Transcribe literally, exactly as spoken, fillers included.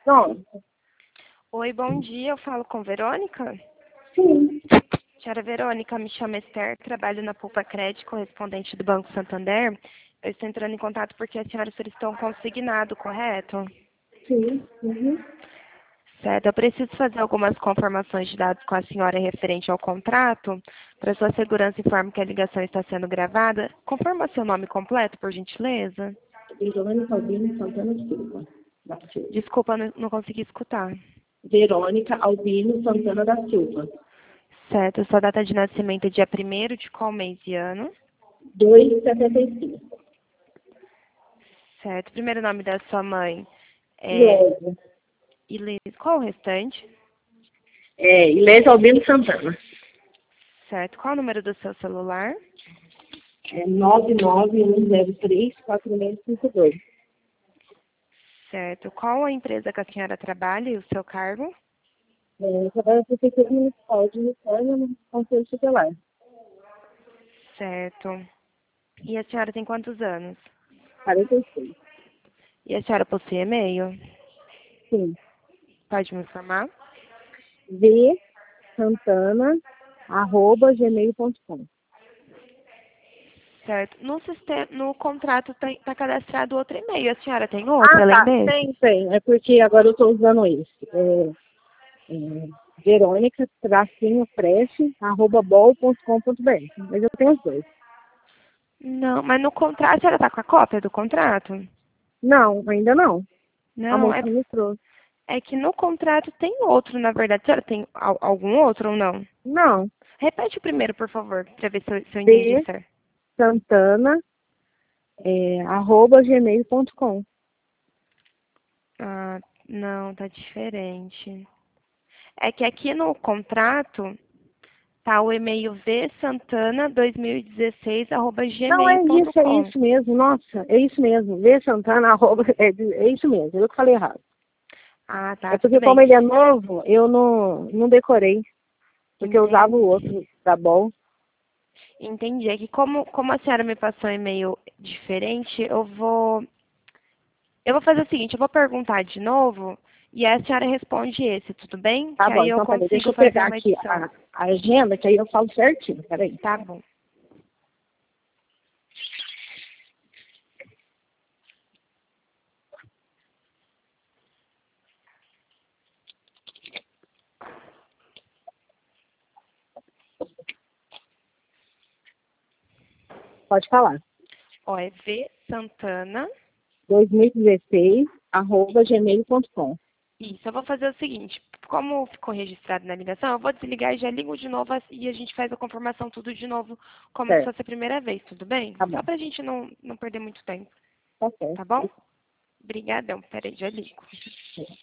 Pronto. Oi, bom dia. Eu falo com Verônica? Sim. Senhora Verônica, me chamo Esther, trabalho na Poupa Crédito, correspondente do Banco Santander. Eu estou entrando em contato porque a senhora solicitou um consignado, correto? Sim. Uhum. Certo. Eu preciso fazer algumas confirmações de dados com a senhora referente ao contrato. Para sua segurança, informo que a ligação está sendo gravada. Confirma seu nome completo, por gentileza? Verônica Albino Santana Silva. Da Silva. Desculpa, não, não consegui escutar. Verônica Albino Santana da Silva. Certo. Sua data de nascimento é dia primeiro de qual mês e ano? dois e setenta e cinco. Certo. Primeiro nome da sua mãe é Ilésia. Ilê. Qual o restante? É, Ilésia Albino Santana. Certo. Qual o número do seu celular? É nove nove um zero três quatro seis cinco dois. Certo. Qual a empresa que a senhora trabalha e o seu cargo? É, trabalho na Prefeitura Municipal de Vitória, no Conselho Tutelar. Certo. E a senhora tem quantos anos? quarenta e seis. E a senhora possui e-mail? Sim. Pode me informar? V Santana, arroba gmail ponto com. Certo. No, sistema, no contrato está cadastrado outro e-mail. A senhora tem outro Ah, além tá. desse? Tem, tem. É porque agora eu estou usando esse. É, é, Verônica, tracinho, preste, arroba bol ponto com ponto br. Mas eu tenho os dois. Não, mas no contrato, a senhora está com a cópia do contrato? Não, ainda não. A Não, é, moça me trouxe. é que no contrato tem outro, na verdade. A senhora tem al- algum outro ou não? Não. Repete o primeiro, por favor, para ver se eu, se eu entendi V certo. Santana, é, arroba gmail ponto com. Ah, não, tá diferente. É que aqui no contrato tá o e-mail vsantana dois mil e dezesseis arroba Não, é gmail ponto isso, é com. isso mesmo. Nossa, é isso mesmo. V Santana, arroba, é, é isso mesmo. Eu que falei errado. Ah, É tá, tudo porque bem. como ele é novo, eu não, não decorei. Porque eu usava o Entendi. outro da Bol. Entendi. É que como, como a senhora me passou um e-mail diferente, eu vou. Eu vou fazer o seguinte, eu vou perguntar de novo e aí a senhora responde esse, tudo bem? Tá Que bom, aí eu então peraí, deixa consigo eu fazer pegar uma aqui edição. a, a agenda, que aí eu falo certinho. Peraí. Tá bom. Pode falar. Ó, é vsantana. dois mil e dezesseis, arroba gmail ponto com. Isso, eu vou fazer o seguinte, como ficou registrado na ligação, eu vou desligar e já ligo de novo e a gente faz a confirmação tudo de novo, como se Certo, fosse a primeira vez, tudo bem? tá Só bom. pra gente não, não perder muito tempo, Tá tá bom? certo. Obrigadão, peraí, já ligo.